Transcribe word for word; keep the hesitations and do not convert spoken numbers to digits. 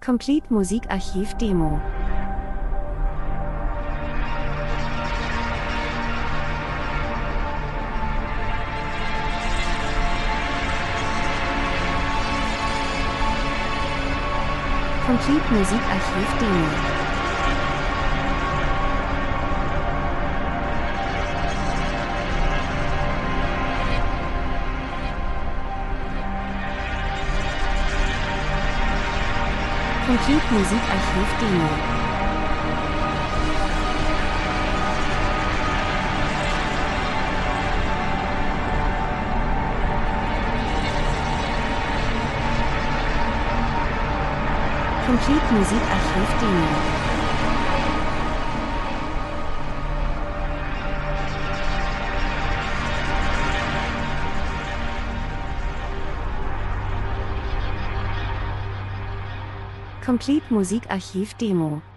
Complete Musikarchiv Demo. Complete Musikarchiv Demo. Complete Musikarchiv Demo. Complete Musikarchiv Demo. Complete Musikarchiv Demo.